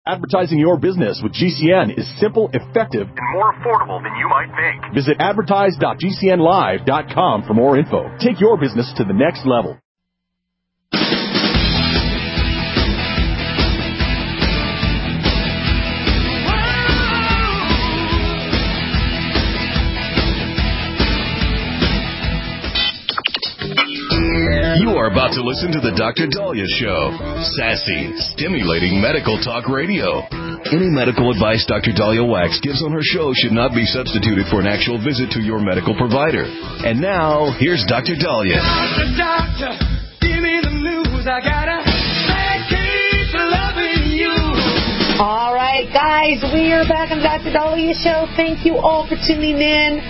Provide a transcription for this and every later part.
Advertising your business with GCN is simple, effective, and more affordable than you might think. Visit advertise.gcnlive.com for more info. Take your business to the next level. You are about to listen to the Dr. Daliah Show. Sassy, stimulating medical talk radio. Any medical advice Dr. Daliah Wax gives on her show should not be substituted for an actual visit to your medical provider. And now, here's Dr. Daliah. Doctor, give me the news. I got a bad case of loving you. All right, guys, we are back on the Dr. Daliah Show. Thank you all for tuning in.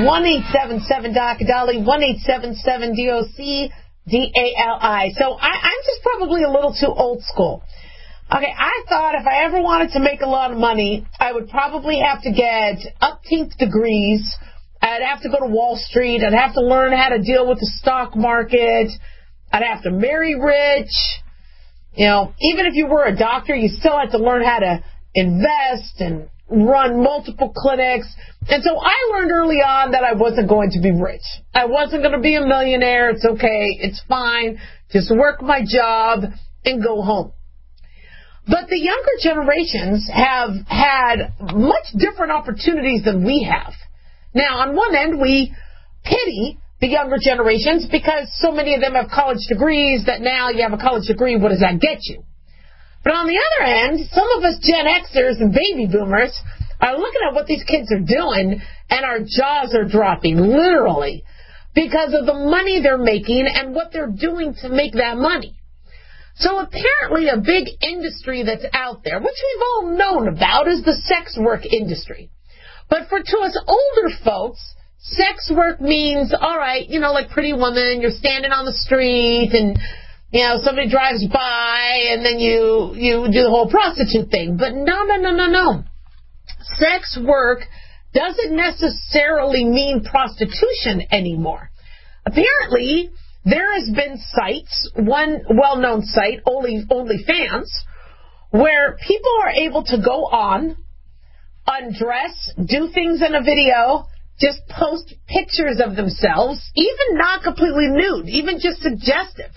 1-877-Dr. Daliah, 1-877-DOC. D-A-L-I. So I'm just probably a little too old school. Okay, I thought if I ever wanted to make a lot of money, I would probably have to get upteenth degrees. I'd have to go to Wall Street. I'd have to learn how to deal with the stock market. I'd have to marry rich. You know, even if you were a doctor, you still had to learn how to invest and run multiple clinics. And so I learned early on that I wasn't going to be rich. I wasn't going to be a millionaire. It's okay. It's fine. Just work my job and go home. But the younger generations have had much different opportunities than we have. Now, on one end, we pity the younger generations because so many of them have college degrees that now you have a college degree, what does that get you? But on the other end, some of us Gen Xers and baby boomers are looking at what these kids are doing, and our jaws are dropping, literally, because of the money they're making and what they're doing to make that money. So apparently a big industry that's out there, which we've all known about, is the sex work industry. But to us older folks, sex work means, all right, you know, like Pretty Woman, you're standing on the street and, you know, somebody drives by and then you do the whole prostitute thing. But no. Sex work doesn't necessarily mean prostitution anymore. Apparently, there has been sites, one well-known site, OnlyFans, where people are able to go on, undress, do things in a video, just post pictures of themselves, even not completely nude, even just suggestive.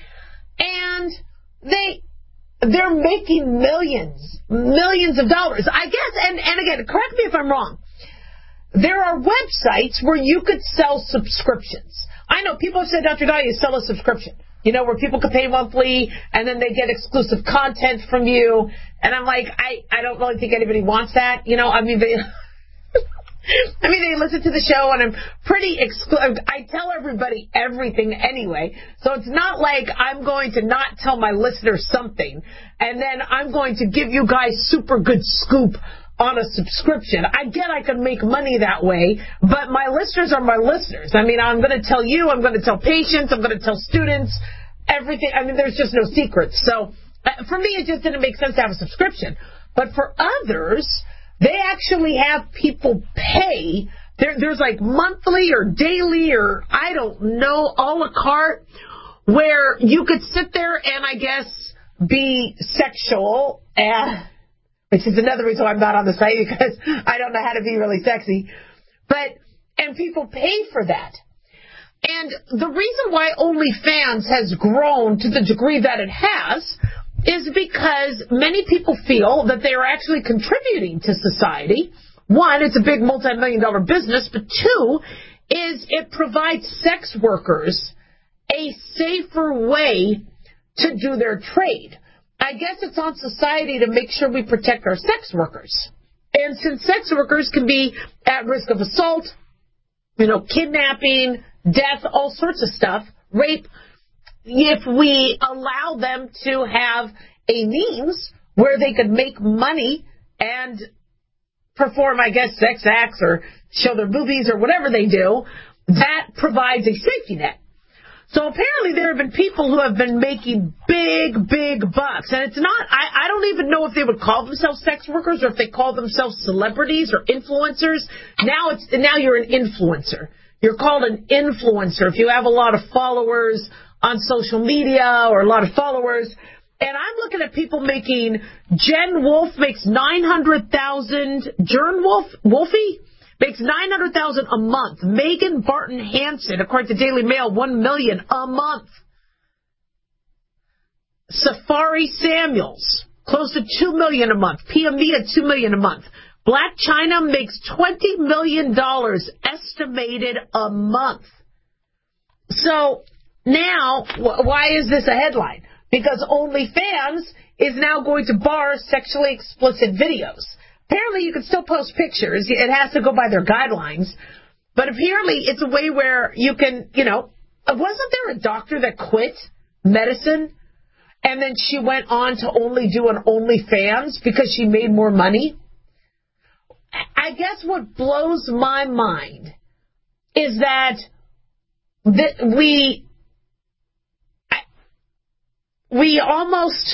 And they're making millions of dollars. I guess, and again, correct me if I'm wrong, there are websites where you could sell subscriptions. I know people have said, Dr. Daliah, sell a subscription, you know, where people could pay monthly and then they get exclusive content from you. And I'm like, I don't really think anybody wants that. You know, I mean, they listen to the show, and I'm pretty exclusive. I tell everybody everything anyway, so it's not like I'm going to not tell my listeners something, and then I'm going to give you guys super good scoop on a subscription. I get I can make money that way, but my listeners are my listeners. I mean, I'm going to tell you, I'm going to tell patients, I'm going to tell students, everything. I mean, there's just no secrets. So for me, it just didn't make sense to have a subscription. But for others, they actually have people pay. There's like monthly or daily or I don't know, a la carte, where you could sit there and I guess be sexual, which is another reason why I'm not on the site, because I don't know how to be really sexy. And people pay for that. And the reason why OnlyFans has grown to the degree that it has is because many people feel that they are actually contributing to society. One, it's a big multi-million-dollar business, but two, is it provides sex workers a safer way to do their trade. I guess it's on society to make sure we protect our sex workers. And since sex workers can be at risk of assault, you know, kidnapping, death, all sorts of stuff, rape, if we allow them to have a means where they could make money and perform, I guess, sex acts or show their boobies or whatever they do, that provides a safety net. So apparently there have been people who have been making big bucks. And it's not, I don't even know if they would call themselves sex workers or if they call themselves celebrities or influencers. Now you're an influencer. You're called an influencer if you have a lot of followers on social media or a lot of followers. And I'm looking at people making, Jen Wolfe makes $900,000, Jern Wolfe makes $900,000 a month. Megan Barton Hansen, according to Daily Mail, $1 million a month. Safari Samuels, close to $2 million a month. Pia Mia, $2 million a month. Black China makes $20 million estimated a month. So now, why is this a headline? Because OnlyFans is now going to bar sexually explicit videos. Apparently, you can still post pictures. It has to go by their guidelines. But apparently, it's a way where you can, wasn't there a doctor that quit medicine and then she went on to only do an OnlyFans because she made more money? I guess what blows my mind is that we almost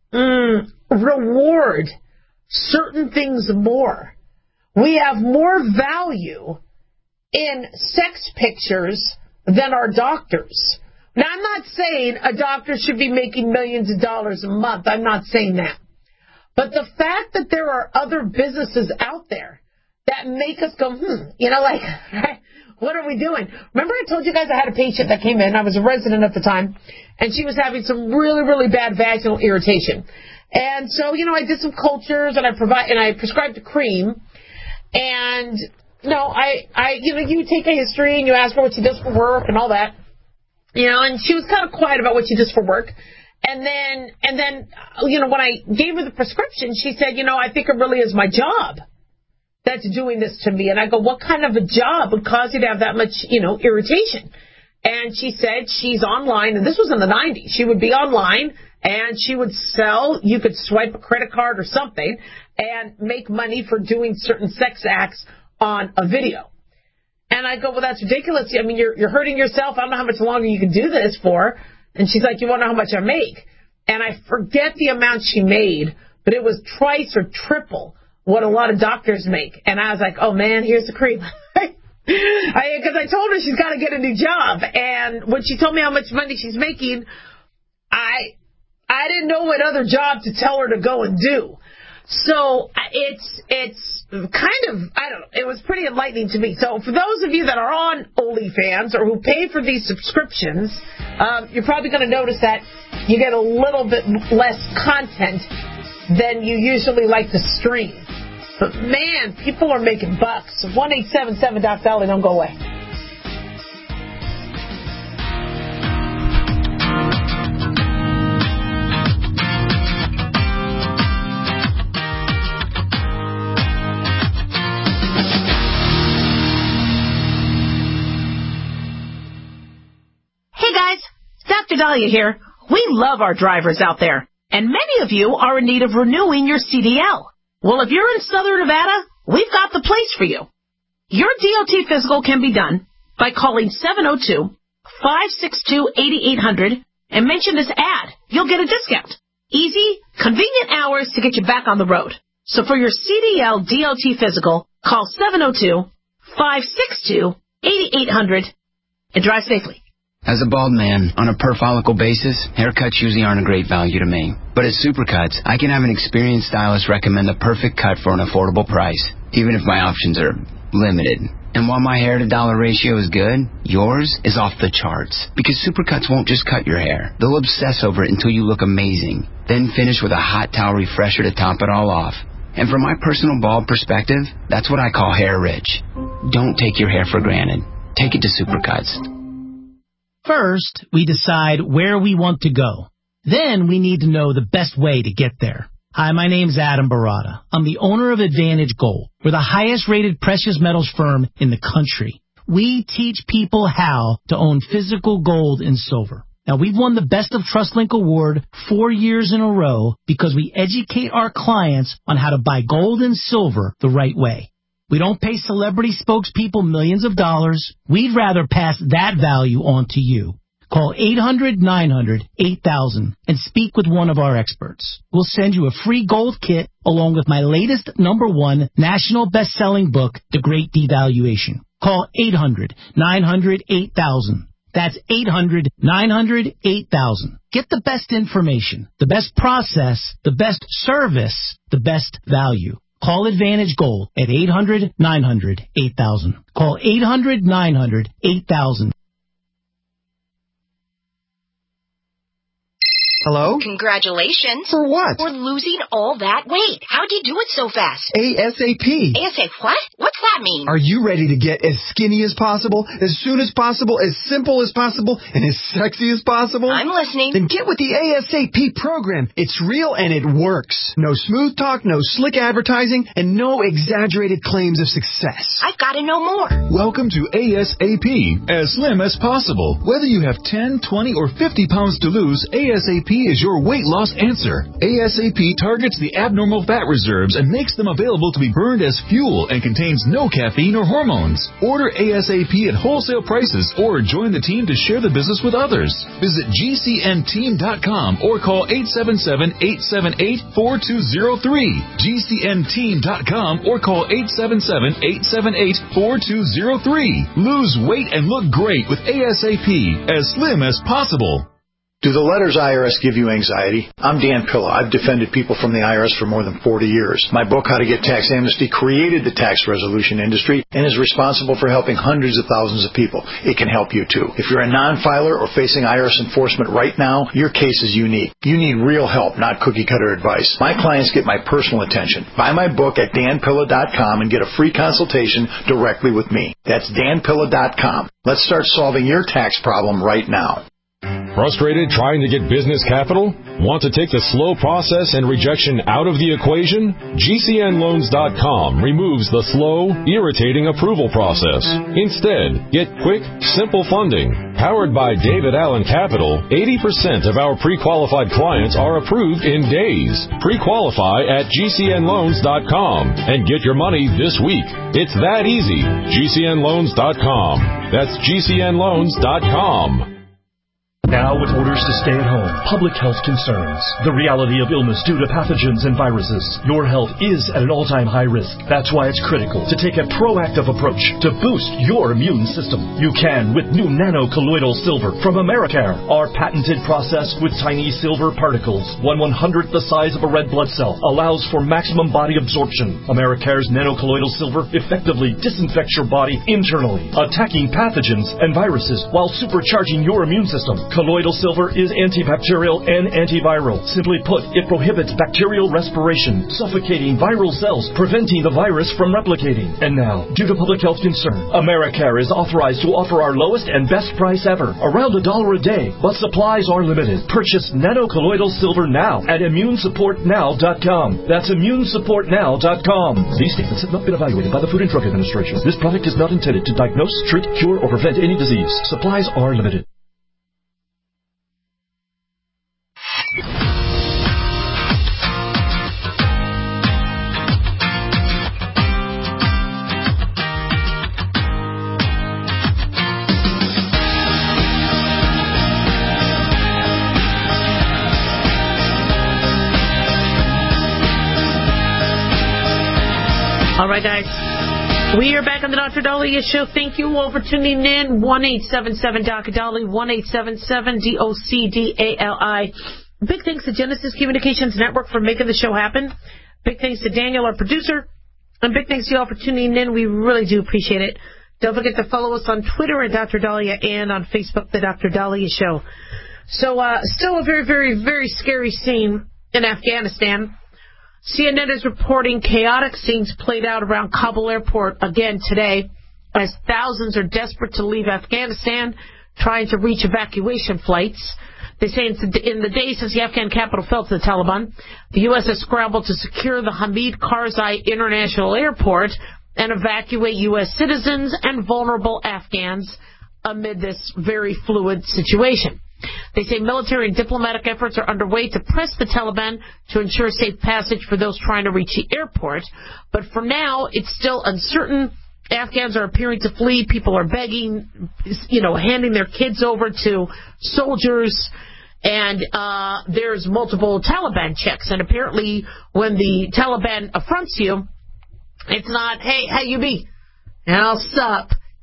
reward certain things more. We have more value in sex pictures than our doctors. Now, I'm not saying a doctor should be making millions of dollars a month. I'm not saying that. But the fact that there are other businesses out there that make us go, what are we doing? Remember I told you guys I had a patient that came in. I was a resident at the time, and she was having some really, really bad vaginal irritation. And so, I did some cultures, and I prescribed a cream. And, you take a history, and you ask her what she does for work and all that. And she was kind of quiet about what she does for work. And then, when I gave her the prescription, she said, I think it really is my job that's doing this to me. And I go, what kind of a job would cause you to have that much, irritation? And she said she's online, and this was in the 90s. She would be online, and she would sell, you could swipe a credit card or something, and make money for doing certain sex acts on a video. And I go, well, that's ridiculous. I mean, you're hurting yourself. I don't know how much longer you can do this for. And she's like, you want to know how much I make? And I forget the amount she made, but it was twice or triple what a lot of doctors make. And I was like, oh, man, here's the cream. Because I told her she's got to get a new job. And when she told me how much money she's making, I didn't know what other job to tell her to go and do. So it's kind of, I don't know, it was pretty enlightening to me. So for those of you that are on OnlyFans or who pay for these subscriptions, you're probably going to notice that you get a little bit less content than you usually like to stream. But man, people are making bucks. 1-877-DOC-DOLLY, don't go away. Dr. Dahlia here. We love our drivers out there, and many of you are in need of renewing your CDL. Well, if you're in Southern Nevada, we've got the place for you. Your DOT physical can be done by calling 702-562-8800 and mention this ad. You'll get a discount. Easy, convenient hours to get you back on the road. So for your CDL DOT physical, call 702-562-8800 and drive safely. As a bald man, on a per-follicle basis, haircuts usually aren't a great value to me. But at Supercuts, I can have an experienced stylist recommend the perfect cut for an affordable price, even if my options are limited. And while my hair-to-dollar ratio is good, yours is off the charts. Because Supercuts won't just cut your hair. They'll obsess over it until you look amazing. Then finish with a hot towel refresher to top it all off. And from my personal bald perspective, that's what I call hair rich. Don't take your hair for granted. Take it to Supercuts. First, we decide where we want to go. Then we need to know the best way to get there. Hi, my name's Adam Barada. I'm the owner of Advantage Gold. We're the highest-rated precious metals firm in the country. We teach people how to own physical gold and silver. Now, we've won the Best of TrustLink Award 4 years in a row because we educate our clients on how to buy gold and silver the right way. We don't pay celebrity spokespeople millions of dollars. We'd rather pass that value on to you. Call 800-900-8000 and speak with one of our experts. We'll send you a free gold kit along with my latest #1 national best-selling book, The Great Devaluation. Call 800-900-8000. That's 800-900-8000. Get the best information, the best process, the best service, the best value. Call Advantage Gold at 800-900-8000. Call 800-900-8000. Hello? Congratulations. For what? For losing all that weight. How'd you do it so fast? ASAP. ASAP what? What's that mean? Are you ready to get as skinny as possible, as soon as possible, as simple as possible, and as sexy as possible? I'm listening. Then get with the ASAP program. It's real and it works. No smooth talk, no slick advertising, and no exaggerated claims of success. I've got to know more. Welcome to ASAP, as slim as possible. Whether you have 10, 20, or 50 pounds to lose, ASAP is your weight loss answer. ASAP targets the abnormal fat reserves and makes them available to be burned as fuel and contains no caffeine or hormones. Order ASAP at wholesale prices or join the team to share the business with others. Visit GCNteam.com or call 877-878-4203. GCNteam.com or call 877-878-4203. Lose weight and look great with ASAP, as slim as possible. Do the letters IRS give you anxiety? I'm Dan Pilla. I've defended people from the IRS for more than 40 years. My book, How to Get Tax Amnesty, created the tax resolution industry and is responsible for helping hundreds of thousands of people. It can help you too. If you're a non-filer or facing IRS enforcement right now, your case is unique. You need real help, not cookie-cutter advice. My clients get my personal attention. Buy my book at danpilla.com and get a free consultation directly with me. That's danpilla.com. Let's start solving your tax problem right now. Frustrated trying to get business capital? Want to take the slow process and rejection out of the equation? GCNloans.com removes the slow, irritating approval process. Instead, get quick, simple funding. Powered by David Allen Capital, 80% of our pre-qualified clients are approved in days. Pre-qualify at GCNloans.com and get your money this week. It's that easy. GCNloans.com. That's GCNloans.com. Now with orders to stay at home, public health concerns, the reality of illness due to pathogens and viruses, your health is at an all-time high risk. That's why it's critical to take a proactive approach to boost your immune system. You can with new nano-colloidal silver from Americare, our patented process with tiny silver particles, 1/100th the size of a red blood cell, allows for maximum body absorption. Americare's nano-colloidal silver effectively disinfects your body internally, attacking pathogens and viruses while supercharging your immune system. Colloidal silver is antibacterial and antiviral. Simply put, it prohibits bacterial respiration, suffocating viral cells, preventing the virus from replicating. And now, due to public health concern, Americare is authorized to offer our lowest and best price ever, around $1 a day, but supplies are limited. Purchase nano-colloidal silver now at ImmuneSupportNow.com. That's ImmuneSupportNow.com. These statements have not been evaluated by the Food and Drug Administration. This product is not intended to diagnose, treat, cure, or prevent any disease. Supplies are limited. All right, guys. We are back on the Dr. Dahlia Show. Thank you all for tuning in. 1-877-Dr. 1-877-DOCDALI. Big thanks to Genesis Communications Network for making the show happen. Big thanks to Daniel, our producer. And big thanks to you all for tuning in. We really do appreciate it. Don't forget to follow us on Twitter at Dr. Dahlia and on Facebook, The Dr. Dahlia Show. So, still a very, very, very scary scene in Afghanistan. CNN is reporting chaotic scenes played out around Kabul airport again today as thousands are desperate to leave Afghanistan, trying to reach evacuation flights. They say in the days since the Afghan capital fell to the Taliban, the U.S. has scrambled to secure the Hamid Karzai International Airport and evacuate U.S. citizens and vulnerable Afghans amid this very fluid situation. They say military and diplomatic efforts are underway to press the Taliban to ensure safe passage for those trying to reach the airport. But for now, it's still uncertain. Afghans are appearing to flee. People are begging, handing their kids over to soldiers. And there's multiple Taliban checks. And apparently when the Taliban affronts you, it's not, hey, how you be? How's up? It's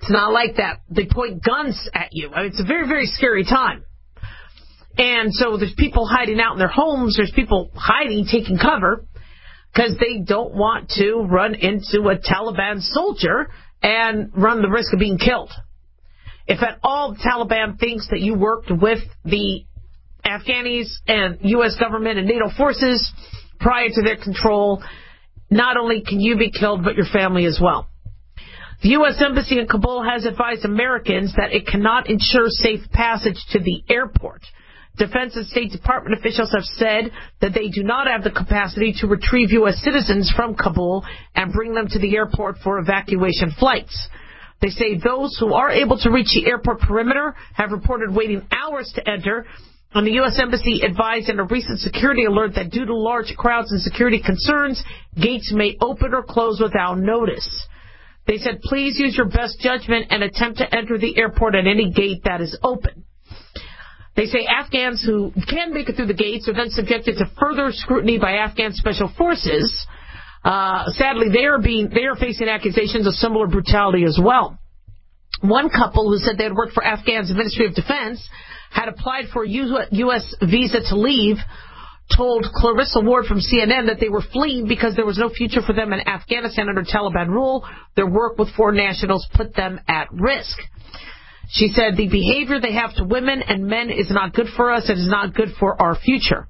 It's not like that. They point guns at you. I mean, it's a very, very scary time. And so there's people hiding out in their homes. There's people hiding, taking cover, because they don't want to run into a Taliban soldier and run the risk of being killed. If at all the Taliban thinks that you worked with the Afghanis and U.S. government and NATO forces prior to their control, not only can you be killed, but your family as well. The U.S. Embassy in Kabul has advised Americans that it cannot ensure safe passage to the airport. Defense and State Department officials have said that they do not have the capacity to retrieve U.S. citizens from Kabul and bring them to the airport for evacuation flights. They say those who are able to reach the airport perimeter have reported waiting hours to enter, and the U.S. Embassy advised in a recent security alert that due to large crowds and security concerns, gates may open or close without notice. They said, please use your best judgment and attempt to enter the airport at any gate that is open. They say Afghans who can make it through the gates are then subjected to further scrutiny by Afghan special forces. Sadly, they are facing accusations of similar brutality as well. One couple who said they had worked for Afghan's Ministry of Defense had applied for a U.S. visa to leave, told Clarissa Ward from CNN that they were fleeing because there was no future for them in Afghanistan under Taliban rule. Their work with foreign nationals put them at risk. She said the behavior they have to women and men is not good for us. It is not good for our future.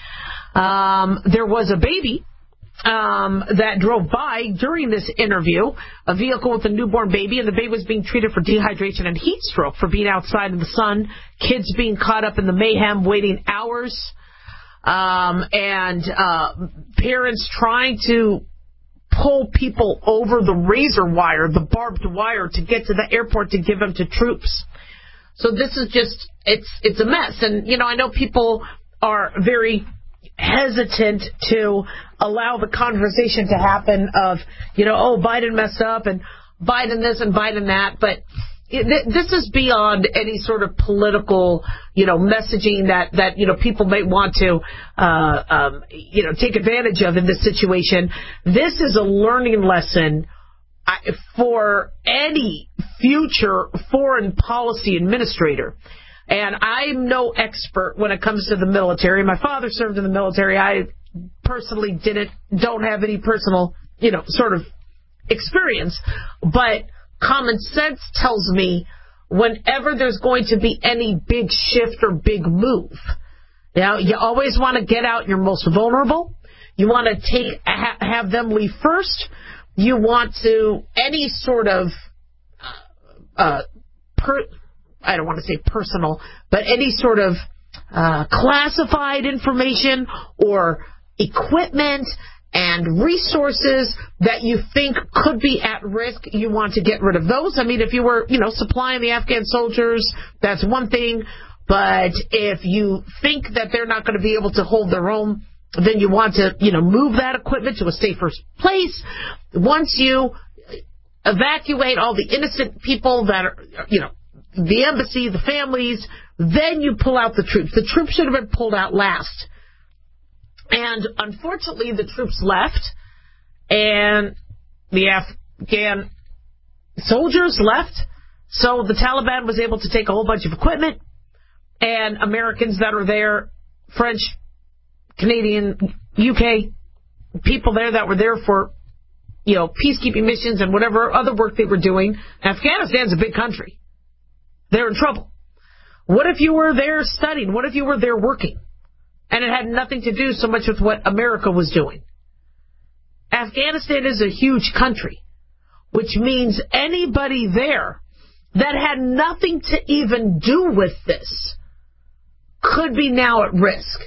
There was a baby that drove by during this interview, a vehicle with a newborn baby, and the baby was being treated for dehydration and heat stroke for being outside in the sun, kids being caught up in the mayhem, waiting hours, and parents trying to pull people over the razor wire, the barbed wire, to get to the airport to give them to troops. So this is just, it's a mess. And, you know, I know people are very hesitant to allow the conversation to happen of, you know, oh, Biden messed up and Biden this and Biden that, but this is beyond any sort of political, you know, messaging that you know, people may want to, you know, take advantage of in this situation. This is a learning lesson for any future foreign policy administrator. And I'm no expert when it comes to the military. My father served in the military. I personally don't have any personal, you know, sort of experience, but common sense tells me whenever there's going to be any big shift or big move, you always want to get out your most vulnerable. You want to have them leave first. You want to, any sort of, I don't want to say personal, but any sort of classified information or equipment and resources that you think could be at risk, you want to get rid of those. I mean, if you were, you know, supplying the Afghan soldiers, that's one thing. But if you think that they're not going to be able to hold their own, then you want to, you know, move that equipment to a safer place. Once you evacuate all the innocent people that are, you know, the embassy, the families, then you pull out the troops. The troops should have been pulled out last. And unfortunately, the troops left, and the Afghan soldiers left, so the Taliban was able to take a whole bunch of equipment, and Americans that are there, French, Canadian, UK, people there that were there for, you know, peacekeeping missions and whatever other work they were doing. Afghanistan's a big country. They're in trouble. What if you were there studying? What if you were there working? And it had nothing to do so much with what America was doing. Afghanistan is a huge country, which means anybody there that had nothing to even do with this could be now at risk.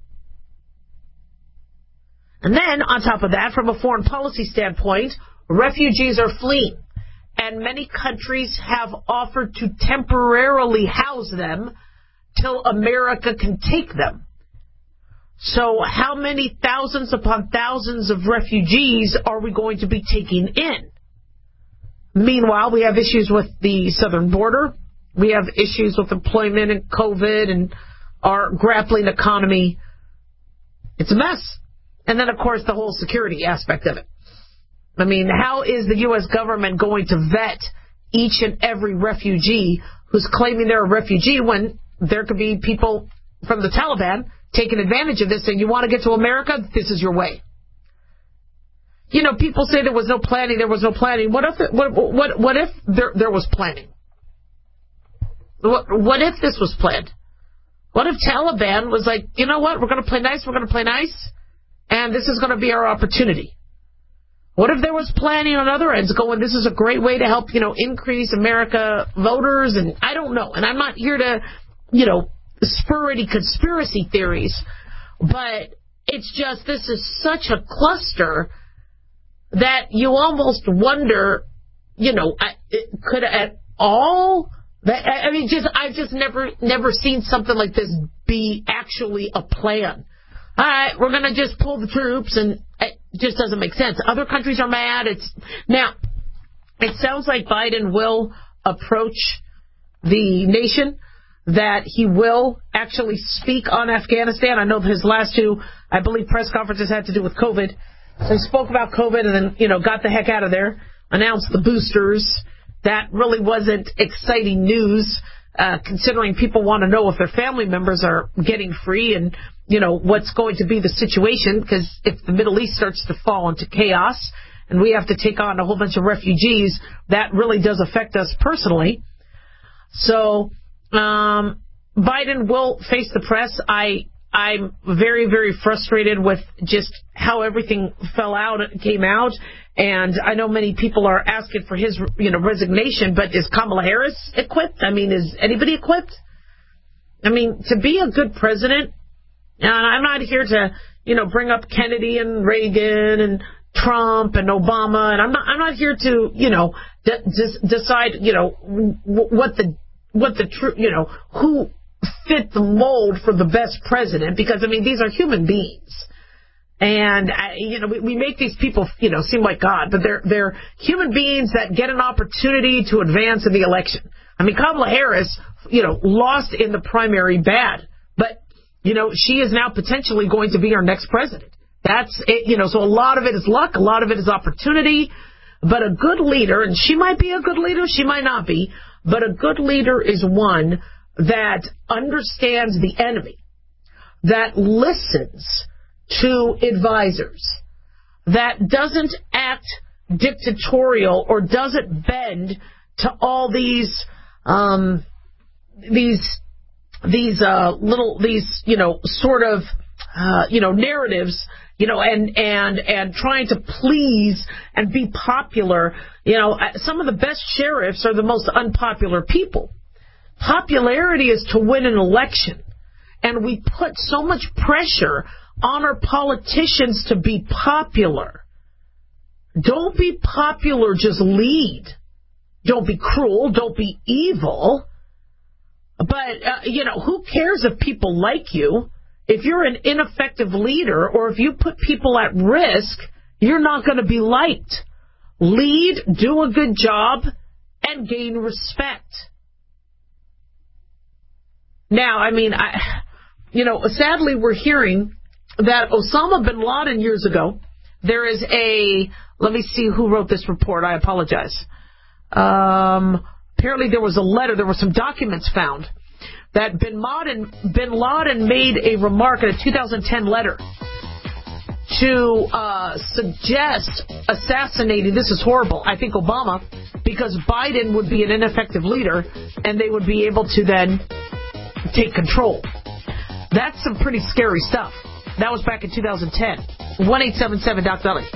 And then, on top of that, from a foreign policy standpoint, refugees are fleeing. And many countries have offered to temporarily house them till America can take them. So how many thousands upon thousands of refugees are we going to be taking in? Meanwhile, we have issues with the southern border. We have issues with employment and COVID and our grappling economy. It's a mess. And then, of course, the whole security aspect of it. I mean, how is the U.S. government going to vet each and every refugee who's claiming they're a refugee when there could be people from the Taliban taking advantage of this, and you want to get to America, this is your way. You know, people say there was no planning, there was no planning. What if there was planning? What if this was planned? What if Taliban was like, you know what, we're going to play nice, and this is going to be our opportunity? What if there was planning on other ends going, this is a great way to help, increase America voters, and I don't know. And I'm not here to, spur any conspiracy theories, but it's just, this is such a cluster that you almost wonder, could at all... I've just never seen something like this be actually a plan. All right, we're going to just pull the troops, and it just doesn't make sense. Other countries are mad. Now, it sounds like Biden will approach the nation, that he will actually speak on Afghanistan. I know his last two, I believe, press conferences had to do with COVID. So he spoke about COVID and then, got the heck out of there, announced the boosters. That really wasn't exciting news, considering people want to know if their family members are getting free and, what's going to be the situation, because if the Middle East starts to fall into chaos and we have to take on a whole bunch of refugees, that really does affect us personally. So Biden will face the press. I'm very, very frustrated with just how everything came out. And I know many people are asking for his, resignation, but is Kamala Harris equipped? Is anybody equipped? To be a good president, and I'm not here to, bring up Kennedy and Reagan and Trump and Obama, and I'm not here to, decide, what the true, who fit the mold for the best president, because, these are human beings. And, we make these people, seem like God, but they're human beings that get an opportunity to advance in the election. Kamala Harris, lost in the primary bad, but, she is now potentially going to be our next president. That's it, so a lot of it is luck, a lot of it is opportunity, but a good leader, and she might be a good leader, she might not be, but a good leader is one that understands the enemy, that listens to advisors, that doesn't act dictatorial or doesn't bend to all these narratives, and trying to please and be popular. Some of the best sheriffs are the most unpopular people. Popularity is to win an election, and we put so much pressure on our politicians to be popular. Don't be popular, just lead. Don't be cruel, don't be evil. But, who cares if people like you? If you're an ineffective leader, or if you put people at risk, you're not going to be liked. Lead, do a good job, and gain respect. Now, sadly, we're hearing that Osama bin Laden years ago, there is let me see who wrote this report, I apologize. Apparently there was a letter, there were some documents found, that bin Laden made a remark in a 2010 letter to suggest assassinating, this is horrible, I think Obama, because Biden would be an ineffective leader, and they would be able to then take control. That's some pretty scary stuff. That was back in 2010. 1-877-DOC-BELLY.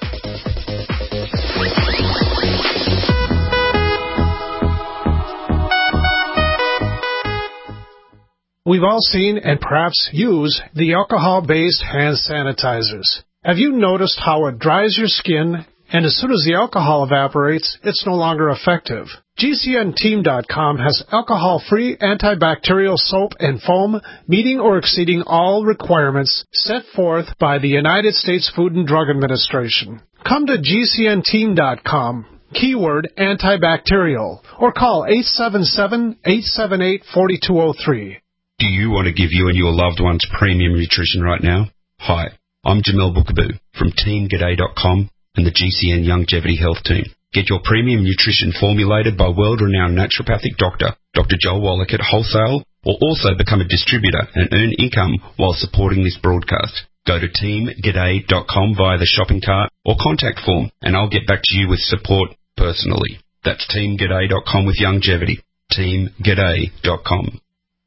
We've all seen and perhaps use the alcohol-based hand sanitizers. Have you noticed how it dries your skin, and as soon as the alcohol evaporates, it's no longer effective? GCNteam.com has alcohol-free antibacterial soap and foam meeting or exceeding all requirements set forth by the United States Food and Drug Administration. Come to GCNteam.com, keyword antibacterial, or call 877-878-4203. Do you want to give you and your loved ones premium nutrition right now? Hi, I'm Jamel Bookaboo from TeamGaday.com and the GCN Longevity Health Team. Get your premium nutrition formulated by world-renowned naturopathic doctor, Dr. Joel Wallach at Wholesale, or also become a distributor and earn income while supporting this broadcast. Go to teamg'day.com via the shopping cart or contact form, and I'll get back to you with support personally. That's teamg'day.com with longevity. teamg'day.com.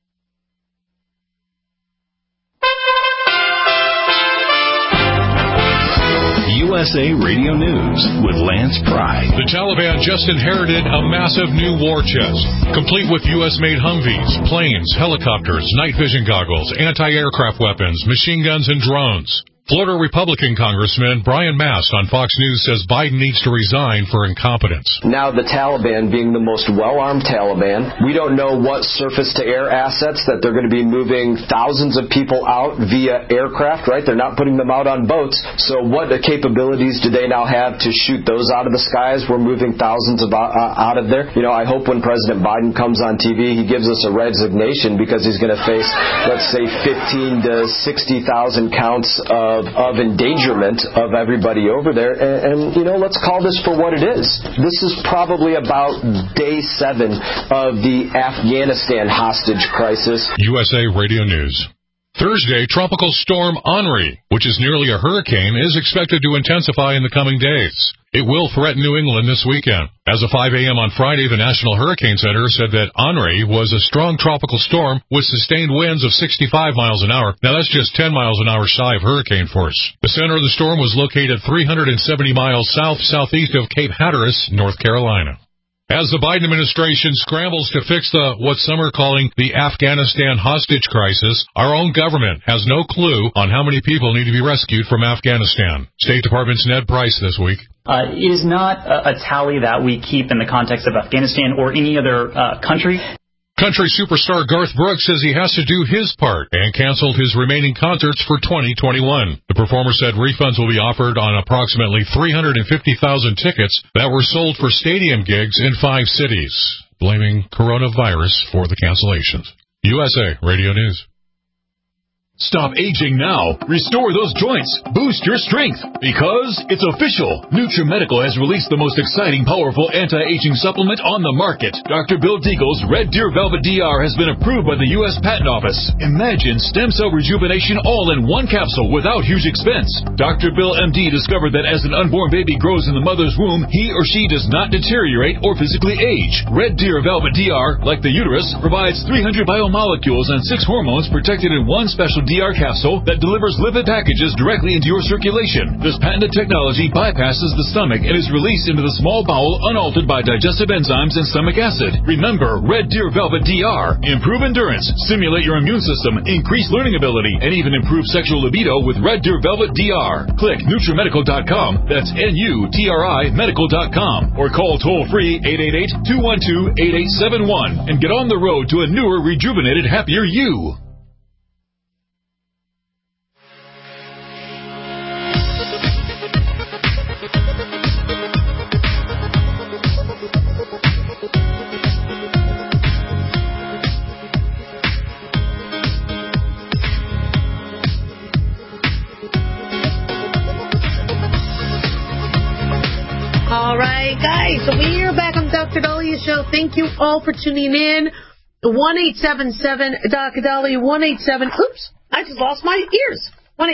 USA Radio News with Lance Pry. The Taliban just inherited a massive new war chest, complete with U.S.-made Humvees, planes, helicopters, night vision goggles, anti-aircraft weapons, machine guns, and drones. Florida Republican Congressman Brian Mast on Fox News says Biden needs to resign for incompetence. Now the Taliban being the most well-armed Taliban, we don't know what surface-to-air assets that they're going to be moving thousands of people out via aircraft, right? They're not putting them out on boats. So what capabilities do they now have to shoot those out of the skies? We're moving thousands of out of there. You know, I hope when President Biden comes on TV, he gives us a resignation because he's going to face, let's say, 15 to 60,000 counts of endangerment of everybody over there. And, you know, let's call this for what it is. This is probably about day 7 of the Afghanistan hostage crisis. USA Radio News. Thursday, Tropical Storm Henri, which is nearly a hurricane, is expected to intensify in the coming days. It will threaten New England this weekend. As of 5 a.m. on Friday, the National Hurricane Center said that Henri was a strong tropical storm with sustained winds of 65 miles an hour. Now, that's just 10 miles an hour shy of hurricane force. The center of the storm was located 370 miles south-southeast of Cape Hatteras, North Carolina. As the Biden administration scrambles to fix what some are calling the Afghanistan hostage crisis, our own government has no clue on how many people need to be rescued from Afghanistan. State Department's Ned Price this week. It is not a tally that we keep in the context of Afghanistan or any other country. Country superstar Garth Brooks says he has to do his part and canceled his remaining concerts for 2021. The performer said refunds will be offered on approximately 350,000 tickets that were sold for stadium gigs in 5 cities, blaming coronavirus for the cancellations. USA Radio News. Stop aging now. Restore those joints. Boost your strength. Because it's official. NutriMedical has released the most exciting, powerful anti-aging supplement on the market. Dr. Bill Deagle's Red Deer Velvet DR has been approved by the U.S. Patent Office. Imagine stem cell rejuvenation all in one capsule without huge expense. Dr. Bill MD discovered that as an unborn baby grows in the mother's womb, he or she does not deteriorate or physically age. Red Deer Velvet DR, like the uterus, provides 300 biomolecules and 6 hormones protected in one special DR capsule that delivers lipid packages directly into your circulation. This patented technology bypasses the stomach and is released into the small bowel unaltered by digestive enzymes and stomach acid. Remember, Red Deer Velvet DR. Improve endurance, stimulate your immune system, increase learning ability, and even improve sexual libido with Red Deer Velvet DR. Click NutriMedical.com, that's NUTRI Medical.com, or call toll-free 888-212-8871 and get on the road to a newer, rejuvenated, happier you. All right, guys, so we're back on the Dr. Dahlia Show. Thank you all for tuning in. 1-877-Dr. Dahlia, 187. Oops, I just lost my ears.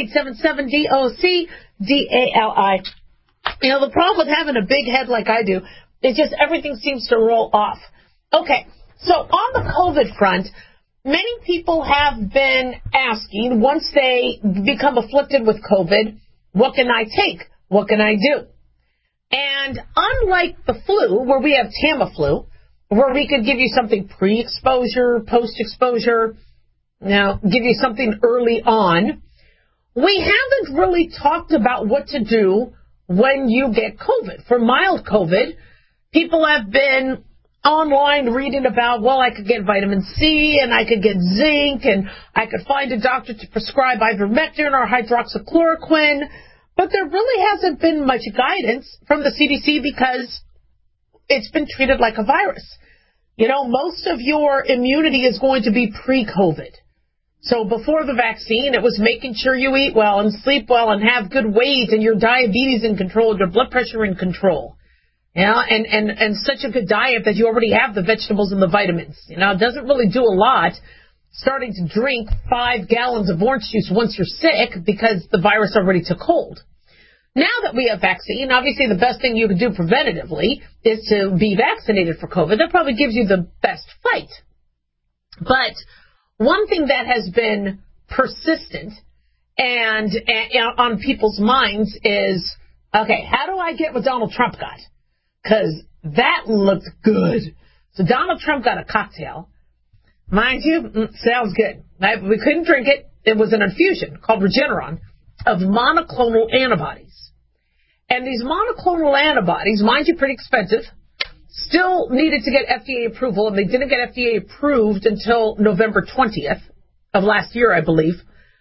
1-877-DOC-DALI. You know, the problem with having a big head like I do is just everything seems to roll off. Okay, so on the COVID front, many people have been asking, once they become afflicted with COVID, what can I take? What can I do? And unlike the flu, where we have Tamiflu, where we could give you something pre-exposure, post-exposure, now give you something early on, we haven't really talked about what to do when you get COVID. For mild COVID, people have been online reading about, well, I could get vitamin C, and I could get zinc, and I could find a doctor to prescribe ivermectin or hydroxychloroquine. But there really hasn't been much guidance from the CDC because it's been treated like a virus. You know, most of your immunity is going to be pre-COVID. So before the vaccine, it was making sure you eat well and sleep well and have good weight and your diabetes in control, your blood pressure in control. and such a good diet that you already have the vegetables and the vitamins. It doesn't really do a lot starting to drink 5 gallons of orange juice once you're sick because the virus already took hold. Now that we have vaccine, obviously the best thing you can do preventatively is to be vaccinated for COVID. That probably gives you the best fight. But one thing that has been persistent and on people's minds is, okay, how do I get what Donald Trump got? Because that looked good. So Donald Trump got a cocktail. Mind you, sounds good. We couldn't drink it. It was an infusion called Regeneron of monoclonal antibodies. And these monoclonal antibodies, mind you, pretty expensive, still needed to get FDA approval, and they didn't get FDA approved until November 20th of last year, I believe,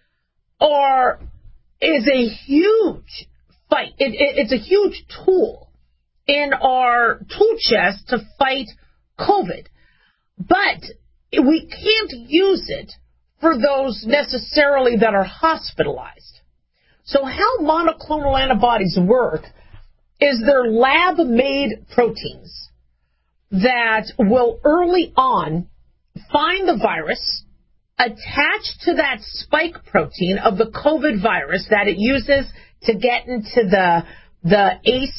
is a huge fight. It's a huge tool in our tool chest to fight COVID. But we can't use it for those necessarily that are hospitalized. So how monoclonal antibodies work is they're lab-made proteins that will early on find the virus, attach to that spike protein of the COVID virus that it uses to get into the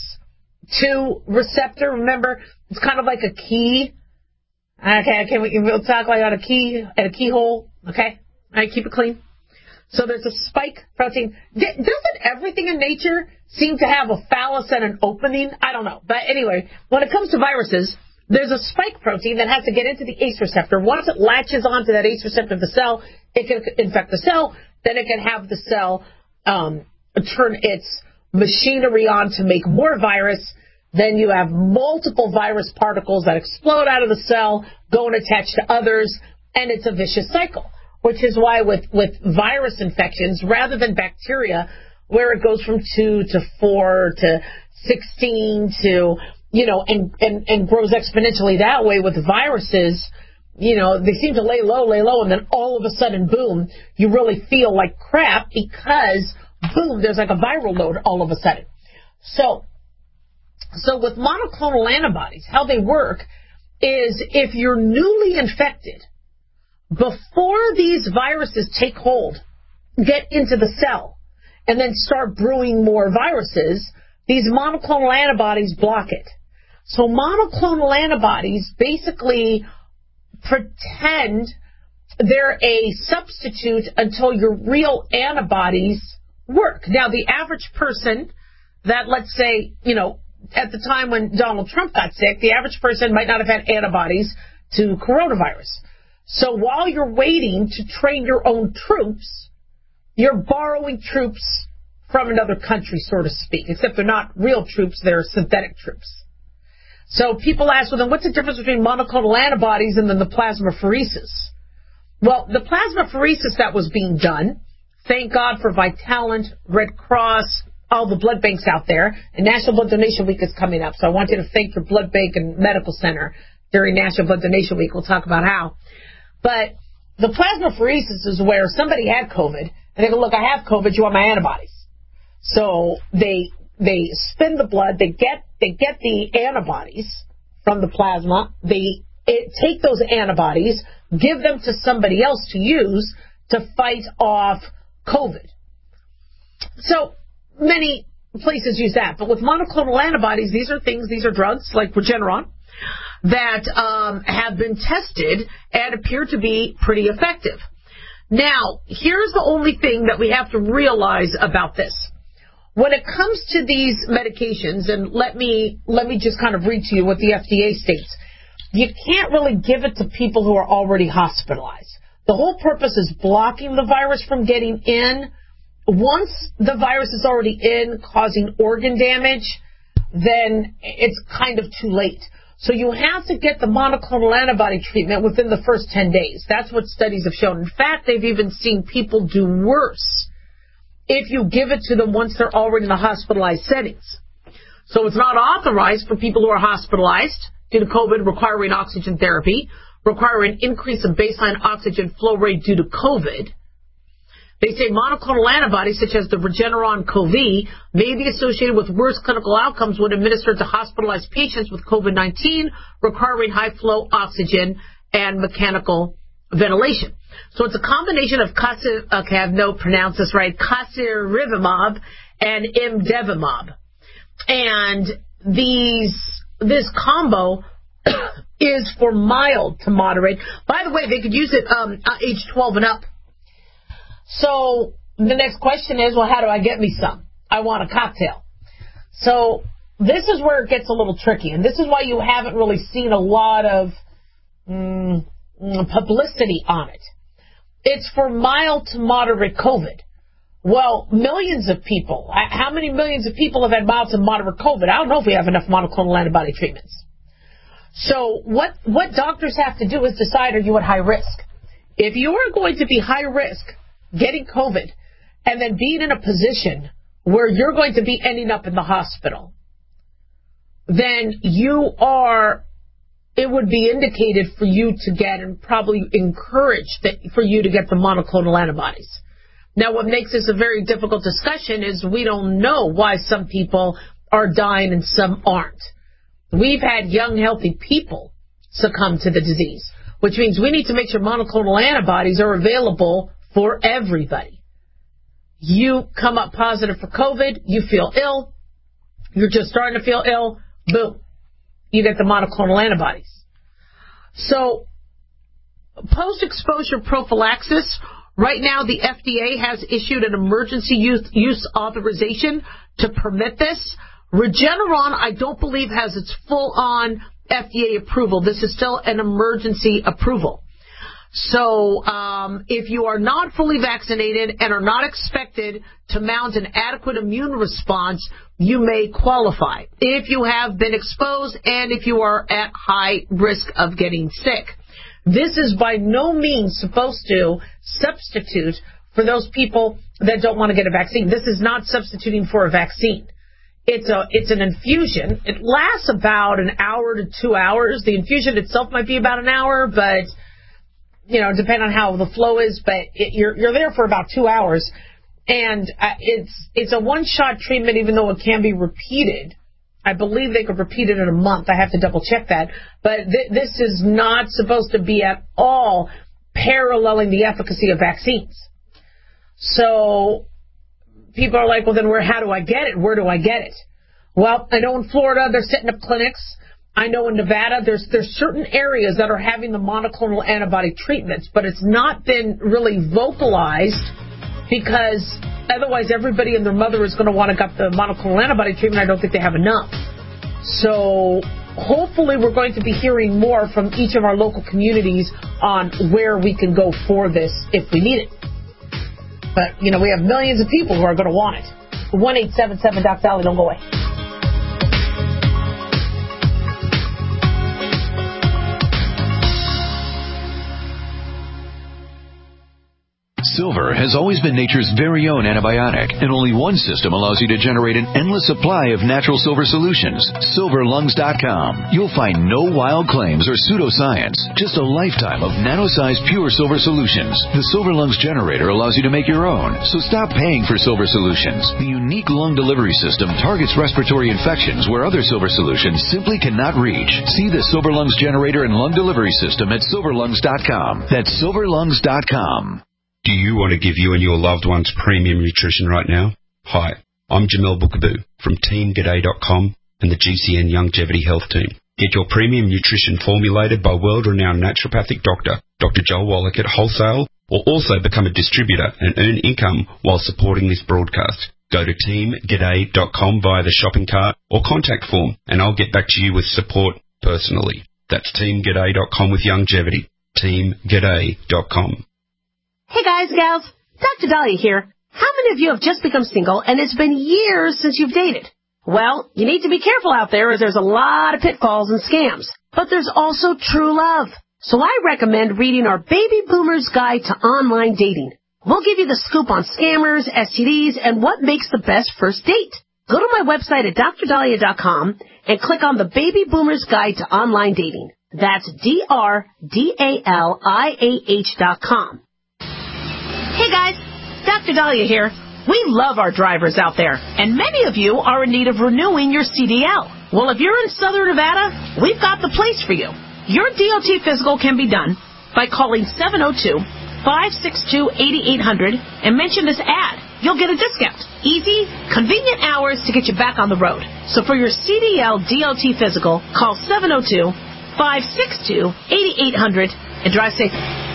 ACE2 receptor. Remember, it's kind of like a key. Okay, we'll talk like on a key at a keyhole. Okay, all right, keep it clean. So there's a spike protein. Doesn't everything in nature seem to have a phallus and an opening? I don't know. But anyway, when it comes to viruses, there's a spike protein that has to get into the ACE receptor. Once it latches onto that ACE receptor of the cell, it can infect the cell. Then it can have the cell turn its machinery on to make more virus. Then you have multiple virus particles that explode out of the cell, go and attach to others, and it's a vicious cycle. Which is why with virus infections, rather than bacteria, where it goes from 2 to 4 to 16 to, and grows exponentially that way with viruses, they seem to lay low, and then all of a sudden, boom, you really feel like crap because, boom, there's like a viral load all of a sudden. So with monoclonal antibodies, how they work is if you're newly infected, before these viruses take hold, get into the cell, and then start brewing more viruses, these monoclonal antibodies block it. So monoclonal antibodies basically pretend they're a substitute until your real antibodies work. Now, the average person that, let's say, at the time when Donald Trump got sick, the average person might not have had antibodies to coronavirus. So while you're waiting to train your own troops, you're borrowing troops from another country, so to speak, except they're not real troops, they're synthetic troops. So people ask, well, then what's the difference between monoclonal antibodies and then the plasmapheresis? Well, the plasmapheresis that was being done, thank God for Vitalant, Red Cross, all the blood banks out there, and National Blood Donation Week is coming up, so I want you to thank your blood bank and medical center during National Blood Donation Week. We'll talk about how. But the plasmapheresis is where somebody had COVID, and they go, look, I have COVID, you want my antibodies. So they spin the blood, they get the antibodies from the plasma, they take those antibodies, give them to somebody else to use to fight off COVID. So many places use that. But with monoclonal antibodies, these are drugs like Regeneron, that have been tested and appear to be pretty effective. Now, here's the only thing that we have to realize about this. When it comes to these medications, and let me just kind of read to you what the FDA states. You can't really give it to people who are already hospitalized. The whole purpose is blocking the virus from getting in. Once the virus is already in, causing organ damage, then it's kind of too late. So you have to get the monoclonal antibody treatment within the first 10 days. That's what studies have shown. In fact, they've even seen people do worse if you give it to them once they're already in the hospitalized settings. So it's not authorized for people who are hospitalized due to COVID, requiring oxygen therapy, requiring an increase in baseline oxygen flow rate due to COVID. They say monoclonal antibodies, such as the Regeneron-CoV, may be associated with worse clinical outcomes when administered to hospitalized patients with COVID-19 requiring high-flow oxygen and mechanical ventilation. So it's a combination of casirivimab and imdevimab. And this combo is for mild to moderate. By the way, they could use it age 12 and up. So the next question is, well, how do I get me some? I want a cocktail. So this is where it gets a little tricky, and this is why you haven't really seen a lot of publicity on it. It's for mild to moderate COVID. Well, millions of people. How many millions of people have had mild to moderate COVID? I don't know if we have enough monoclonal antibody treatments. So what doctors have to do is decide, are you at high risk? If you are going to be high risk getting COVID and then being in a position where you're going to be ending up in the hospital, then it would be indicated for you to get, and probably encouraged for you to get the monoclonal antibodies. Now, what makes this a very difficult discussion is we don't know why some people are dying and some aren't. We've had young, healthy people succumb to the disease, which means we need to make sure monoclonal antibodies are available for everybody. You come up positive for COVID, you feel ill, you're just starting to feel ill, boom, you get the monoclonal antibodies. So, post-exposure prophylaxis, right now the FDA has issued an emergency use authorization to permit this. Regeneron, I don't believe, has its full-on FDA approval. This is still an emergency approval. So if you are not fully vaccinated and are not expected to mount an adequate immune response, you may qualify if you have been exposed and if you are at high risk of getting sick. This is by no means supposed to substitute for those people that don't want to get a vaccine. This is not substituting for a vaccine. It's an infusion. It lasts about an hour to 2 hours. The infusion itself might be about an hour, but depending on how the flow is, but you're there for about 2 hours, and it's a one-shot treatment, even though it can be repeated. I believe they could repeat it in a month. I have to double-check that. But this is not supposed to be at all paralleling the efficacy of vaccines. So people are like, well, then how do I get it? Where do I get it? Well, I know in Florida they're setting up clinics. I know in Nevada there's certain areas that are having the monoclonal antibody treatments, but it's not been really vocalized because otherwise everybody and their mother is going to want to get the monoclonal antibody treatment. I don't think they have enough. So hopefully we're going to be hearing more from each of our local communities on where we can go for this if we need it. But, we have millions of people who are going to want it. 1-877-DOC-SALLY, don't go away. Silver has always been nature's very own antibiotic, and only one system allows you to generate an endless supply of natural silver solutions. SilverLungs.com. You'll find no wild claims or pseudoscience, just a lifetime of nano-sized pure silver solutions. The Silver Lungs generator allows you to make your own, so stop paying for silver solutions. The unique lung delivery system targets respiratory infections where other silver solutions simply cannot reach. See the Silver Lungs generator and lung delivery system at SilverLungs.com. That's SilverLungs.com. Do you want to give you and your loved ones premium nutrition right now? Hi, I'm Jamel Bookaboo from TeamGaday.com and the GCN Longevity Health Team. Get your premium nutrition formulated by world-renowned naturopathic doctor, Dr. Joel Wallach at wholesale, or also become a distributor and earn income while supporting this broadcast. Go to TeamGaday.com via the shopping cart or contact form, and I'll get back to you with support personally. That's TeamGaday.com with longevity. TeamGaday.com. Hey guys, gals, Dr. Dahlia here. How many of you have just become single and it's been years since you've dated? Well, you need to be careful out there as there's a lot of pitfalls and scams. But there's also true love. So I recommend reading our Baby Boomer's Guide to Online Dating. We'll give you the scoop on scammers, STDs, and what makes the best first date. Go to my website at drdahlia.com and click on the Baby Boomer's Guide to Online Dating. That's DRDALIAH.com. Hey guys, Dr. Dahlia here. We love our drivers out there, and many of you are in need of renewing your CDL. Well, if you're in Southern Nevada, we've got the place for you. Your DOT physical can be done by calling 702-562-8800 and mention this ad. You'll get a discount. Easy, convenient hours to get you back on the road. So for your CDL DOT physical, call 702-562-8800 and drive safe.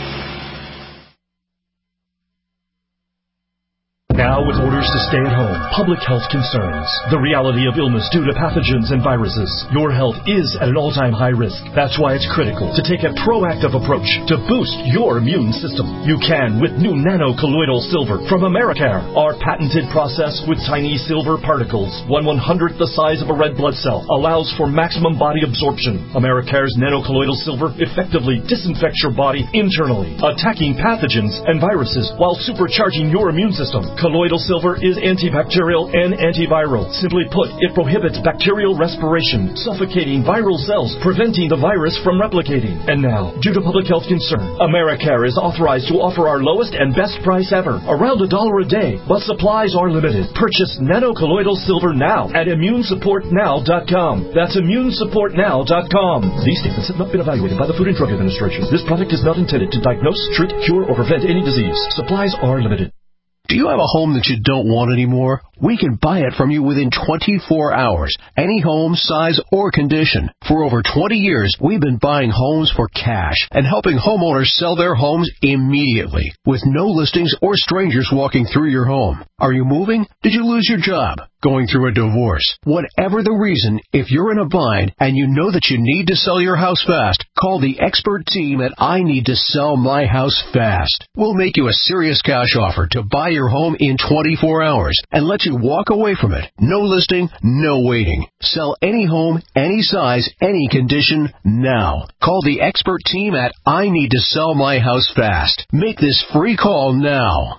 Now with orders to stay at home, public health concerns, the reality of illness due to pathogens and viruses, your health is at an all-time high risk. That's why it's critical to take a proactive approach to boost your immune system. You can with new nano-colloidal silver from Americare. Our patented process with tiny silver particles, 1/100th the size of a red blood cell, allows for maximum body absorption. Americare's nano-colloidal silver effectively disinfects your body internally, attacking pathogens and viruses while supercharging your immune system. Colloidal silver is antibacterial and antiviral. Simply put, it prohibits bacterial respiration, suffocating viral cells, preventing the virus from replicating. And now, due to public health concern, Americare is authorized to offer our lowest and best price ever, around $1 a day, but supplies are limited. Purchase nano-colloidal silver now at immunesupportnow.com. That's immunesupportnow.com. These statements have not been evaluated by the Food and Drug Administration. This product is not intended to diagnose, treat, cure, or prevent any disease. Supplies are limited. Do you have a home that you don't want anymore? We can buy it from you within 24 hours. Any home, size, or condition. For over 20 years, we've been buying homes for cash and helping homeowners sell their homes immediately with no listings or strangers walking through your home. Are you moving? Did you lose your job? Going through a divorce? Whatever the reason, if you're in a bind and you know that you need to sell your house fast, call the expert team at I Need to Sell My House Fast. We'll make you a serious cash offer to buy your home in 24 hours and let you walk away from it. No listing, no waiting. Sell any home, any size, any condition, now. Call the expert team at I Need to Sell My House Fast. Make this free call now.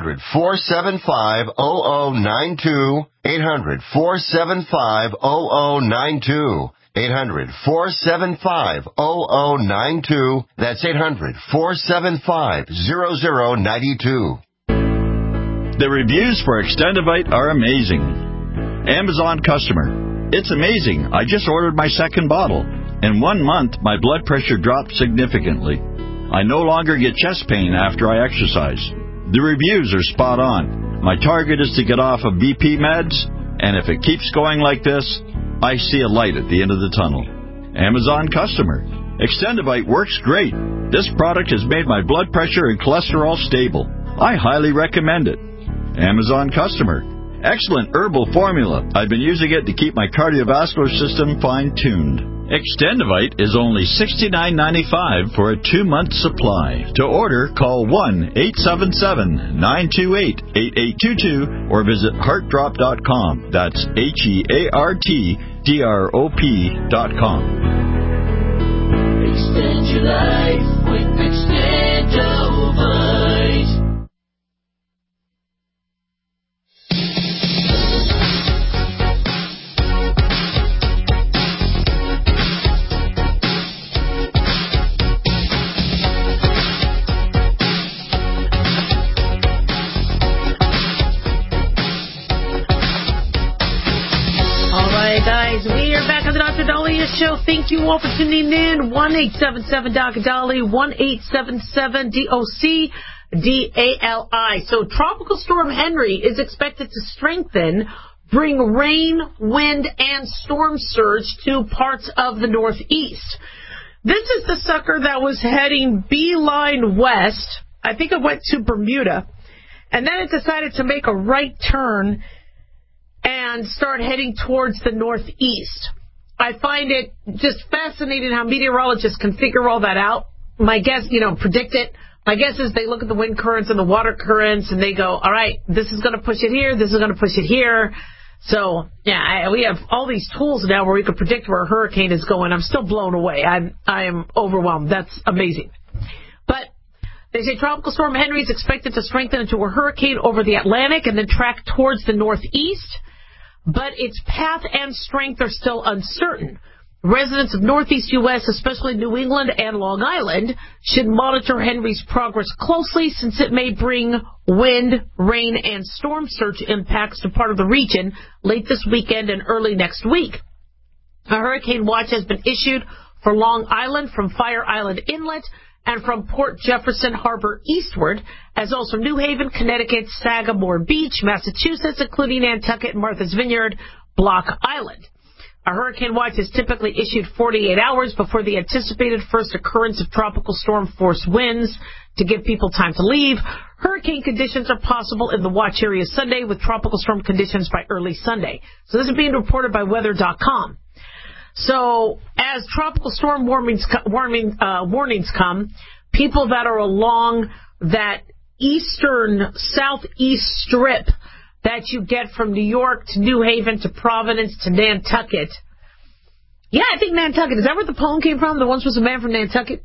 800-475-0092. 800-475-0092. 800-475-0092. That's 800-475-0092. The reviews for Extendivite are amazing. Amazon customer. It's amazing. I just ordered my second bottle. In 1 month, my blood pressure dropped significantly. I no longer get chest pain after I exercise. The reviews are spot on. My target is to get off of BP meds, and if it keeps going like this, I see a light at the end of the tunnel. Amazon customer. Extendivite works great. This product has made my blood pressure and cholesterol stable. I highly recommend it. Amazon customer. Excellent herbal formula. I've been using it to keep my cardiovascular system fine-tuned. Extendivite is only $69.95 for a 2-month supply. To order, call 1-877-928-8822 or visit heartdrop.com. That's HEARTDROP.com. Extend your life with Extendivite. Guys, we are back on the Dr. Dahlia Show. Thank you all for tuning in. 1-877-Dr. 1-877-DOC-DALI. So Tropical Storm Henry is expected to strengthen, bring rain, wind, and storm surge to parts of the Northeast. This is the sucker that was heading beeline west. I think it went to Bermuda. And then it decided to make a right turn and start heading towards the northeast. I find it just fascinating how meteorologists can figure all that out. My guess, predict it. My guess is they look at the wind currents and the water currents and they go, all right, this is going to push it here, this is going to push it here. So, yeah, we have all these tools now where we can predict where a hurricane is going. I'm still blown away. I am overwhelmed. That's amazing. But they say Tropical Storm Henry is expected to strengthen into a hurricane over the Atlantic and then track towards the northeast. But its path and strength are still uncertain. Residents of Northeast U.S., especially New England and Long Island, should monitor Henry's progress closely since it may bring wind, rain, and storm surge impacts to part of the region late this weekend and early next week. A hurricane watch has been issued for Long Island from Fire Island Inlet and from Port Jefferson Harbor eastward, as also New Haven, Connecticut, Sagamore Beach, Massachusetts, including Nantucket, Martha's Vineyard, Block Island. A hurricane watch is typically issued 48 hours before the anticipated first occurrence of tropical storm force winds to give people time to leave. Hurricane conditions are possible in the watch area Sunday with tropical storm conditions by early Sunday. So this is being reported by weather.com. So as tropical storm warnings come, people that are along that eastern southeast strip that you get from New York to New Haven to Providence to Nantucket. Yeah, I think Nantucket. Is that where the poem came from? The Once Was a Man from Nantucket?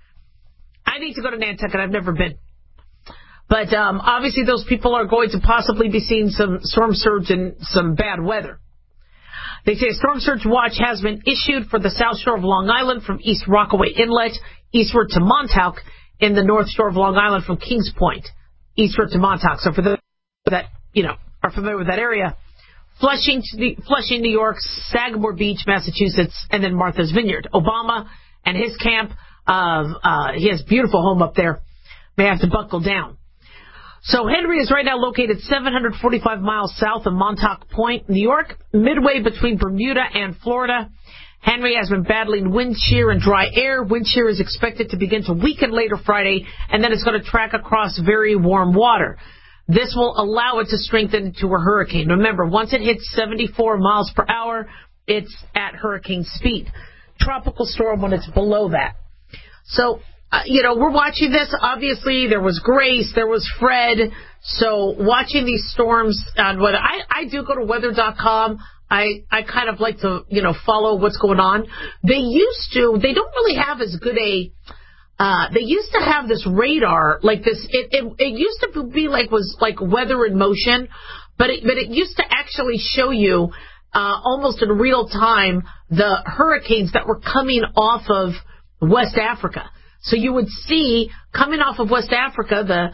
I need to go to Nantucket. I've never been. But obviously those people are going to possibly be seeing some storm surge and some bad weather. They say a storm surge watch has been issued for the south shore of Long Island from East Rockaway Inlet eastward to Montauk, in the north shore of Long Island from Kings Point eastward to Montauk. So for those that, are familiar with that area, Flushing, New York, Sagamore Beach, Massachusetts, and then Martha's Vineyard. Obama and his camp, he has a beautiful home up there, may have to buckle down. So Henry is right now located 745 miles south of Montauk Point, New York, midway between Bermuda and Florida. Henry has been battling wind shear and dry air. Wind shear is expected to begin to weaken later Friday, and then it's going to track across very warm water. This will allow it to strengthen into a hurricane. Remember, once it hits 74 miles per hour, it's at hurricane speed. Tropical storm when it's below that. So, we're watching this. Obviously, there was Grace, there was Fred. So, watching these storms on weather. I do go to weather.com. I kind of like to, follow what's going on. They don't really have as good they used to have this radar like this. It used to be was like weather in motion, but it used to actually show you almost in real time the hurricanes that were coming off of West Africa. So you would see coming off of West Africa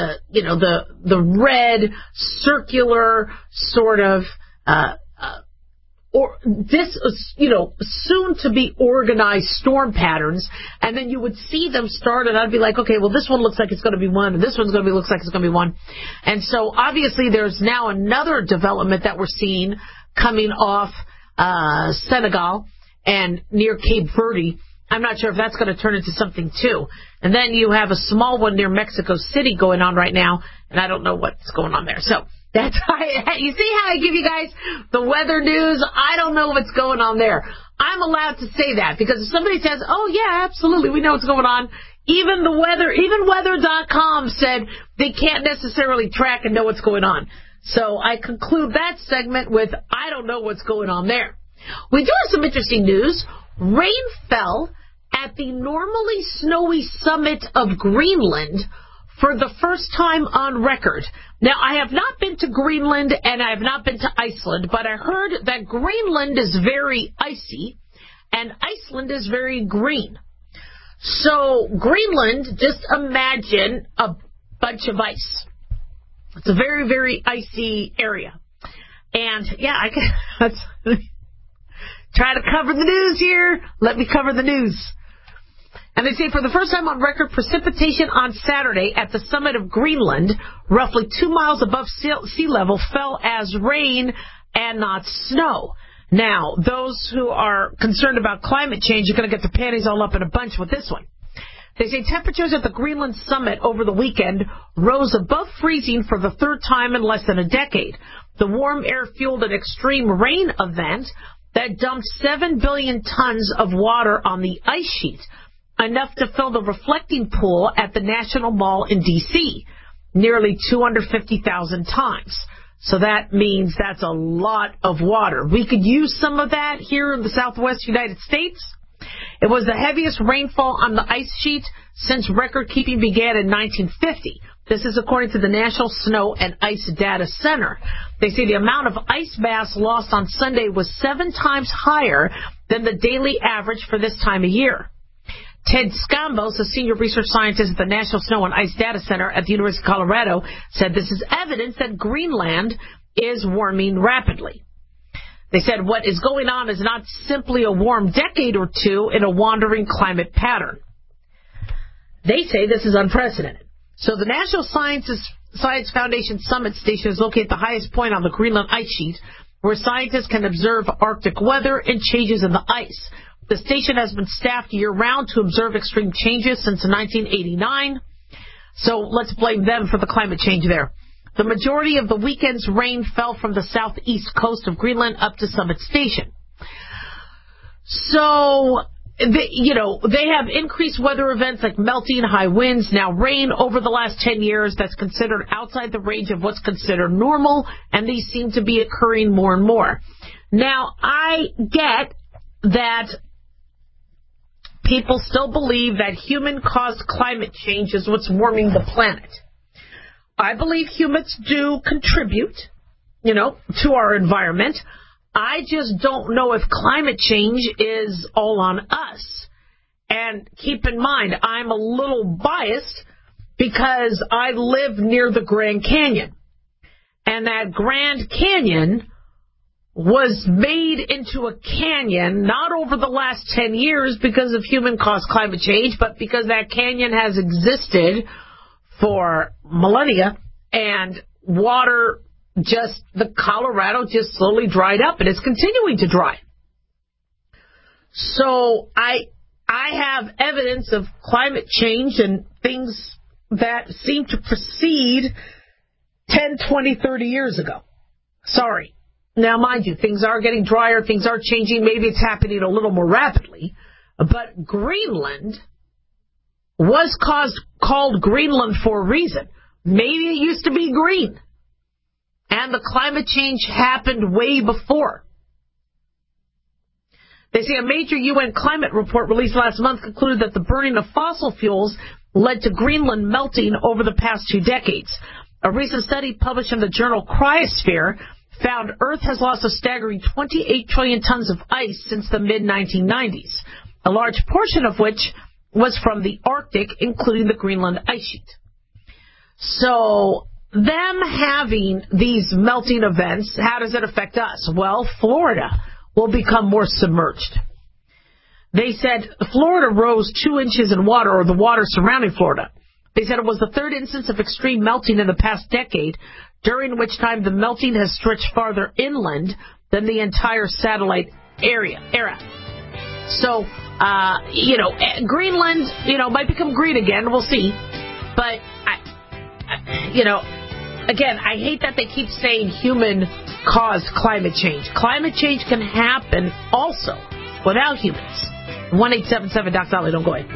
the red circular sort of or this, soon to be organized storm patterns, and then you would see them start, and I'd be like, okay, well, this one looks like it's going to be one, and this one's looks like it's going to be one. And so obviously there's now another development that we're seeing coming off Senegal and near Cape Verde. I'm not sure if that's going to turn into something too. And then you have a small one near Mexico City going on right now, and I don't know what's going on there. So that's you see how I give you guys the weather news? I don't know what's going on there. I'm allowed to say that because if somebody says, oh, yeah, absolutely, we know what's going on, even weather.com said they can't necessarily track and know what's going on. So I conclude that segment with I don't know what's going on there. We do have some interesting news. Rain fell at the normally snowy summit of Greenland for the first time on record. Now, I have not been to Greenland and I have not been to Iceland, but I heard that Greenland is very icy and Iceland is very green. So, Greenland, just imagine a bunch of ice. It's a very, very icy area. And, yeah, let's try to cover the news here. Let me cover the news. And they say for the first time on record, precipitation on Saturday at the summit of Greenland, roughly 2 miles above sea level, fell as rain and not snow. Now, those who are concerned about climate change are going to get their panties all up in a bunch with this one. They say temperatures at the Greenland summit over the weekend rose above freezing for the third time in less than a decade. The warm air fueled an extreme rain event that dumped 7 billion tons of water on the ice sheet, enough to fill the reflecting pool at the National Mall in D.C., nearly 250,000 times. So that means that's a lot of water. We could use some of that here in the southwest United States. It was the heaviest rainfall on the ice sheet since record-keeping began in 1950. This is according to the National Snow and Ice Data Center. They say the amount of ice mass lost on Sunday was 7 times higher than the daily average for this time of year. Ted Scambos, a senior research scientist at the National Snow and Ice Data Center at the University of Colorado, said this is evidence that Greenland is warming rapidly. They said what is going on is not simply a warm decade or two in a wandering climate pattern. They say this is unprecedented. So the National Science Foundation Summit Station is located at the highest point on the Greenland ice sheet, where scientists can observe Arctic weather and changes in the ice. The station has been staffed year-round to observe extreme changes since 1989. So let's blame them for the climate change there. The majority of the weekend's rain fell from the southeast coast of Greenland up to Summit Station. So, they have increased weather events like melting, high winds, now rain over the last 10 years that's considered outside the range of what's considered normal, and these seem to be occurring more and more. Now, I get that people still believe that human-caused climate change is what's warming the planet. I believe humans do contribute, to our environment. I just don't know if climate change is all on us. And keep in mind, I'm a little biased because I live near the Grand Canyon. And that Grand Canyon was made into a canyon, not over the last 10 years because of human-caused climate change, but because that canyon has existed for millennia, and water the Colorado just slowly dried up, and it's continuing to dry. So I have evidence of climate change and things that seem to precede 10, 20, 30 years ago. Sorry. Now, mind you, things are getting drier, things are changing, maybe it's happening a little more rapidly, but Greenland was called Greenland for a reason. Maybe it used to be green. And the climate change happened way before. They say a major UN climate report released last month concluded that the burning of fossil fuels led to Greenland melting over the past 2 decades. A recent study published in the journal Cryosphere found Earth has lost a staggering 28 trillion tons of ice since the mid-1990s, a large portion of which was from the Arctic, including the Greenland ice sheet. So, them having these melting events, how does it affect us? Well, Florida will become more submerged. They said Florida rose 2 inches in water, or the water surrounding Florida. They said it was the 3rd instance of extreme melting in the past decade, during which time the melting has stretched farther inland than the entire satellite era. So, Greenland, might become green again. We'll see. But, again, I hate that they keep saying human-caused climate change. Climate change can happen also without humans. 1-877-DOC-DOLLY. Don't go away.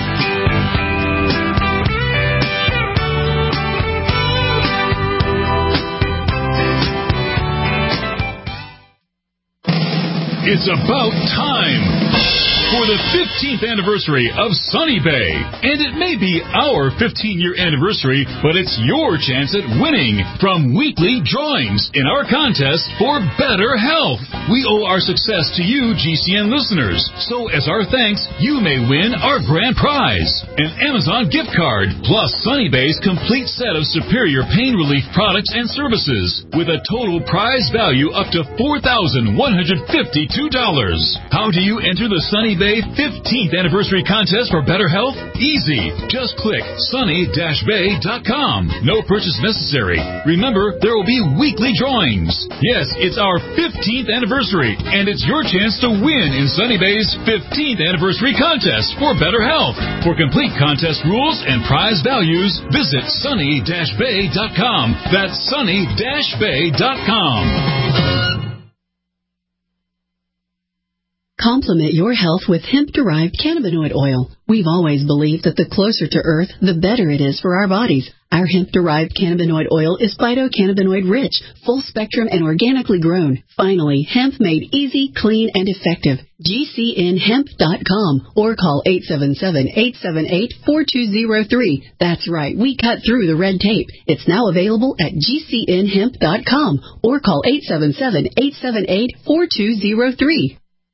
It's about time for the 15th anniversary of Sunny Bay. And it may be our 15-year anniversary, but it's your chance at winning from weekly drawings in our contest for better health. We owe our success to you, GCN listeners. So as our thanks, you may win our grand prize, an Amazon gift card, plus Sunny Bay's complete set of superior pain relief products and services, with a total prize value up to $4,152. How do you enter the Sunny Bay 15th anniversary contest for better health? Easy. Just click sunny-bay.com. No purchase necessary. Remember, there will be weekly drawings. Yes, it's our 15th anniversary, and it's your chance to win in Sunny Bay's 15th anniversary contest for better health. For complete contest rules and prize values, visit sunny-bay.com. That's sunny-bay.com. Complement your health with hemp-derived cannabinoid oil. We've always believed that the closer to Earth, the better it is for our bodies. Our hemp-derived cannabinoid oil is phytocannabinoid-rich, full-spectrum, and organically grown. Finally, hemp made easy, clean, and effective. GCNhemp.com or call 877-878-4203. That's right, we cut through the red tape. It's now available at GCNhemp.com or call 877-878-4203.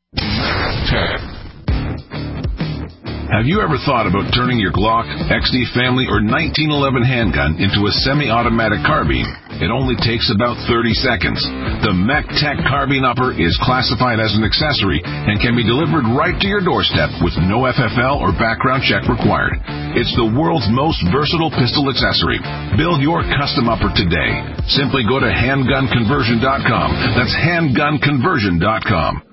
Have you ever thought about turning your Glock, XD Family, or 1911 handgun into a semi-automatic carbine? It only takes about 30 seconds. The MEC-TEC Carbine Upper is classified as an accessory and can be delivered right to your doorstep with no FFL or background check required. It's the world's most versatile pistol accessory. Build your custom upper today. Simply go to handgunconversion.com. That's handgunconversion.com.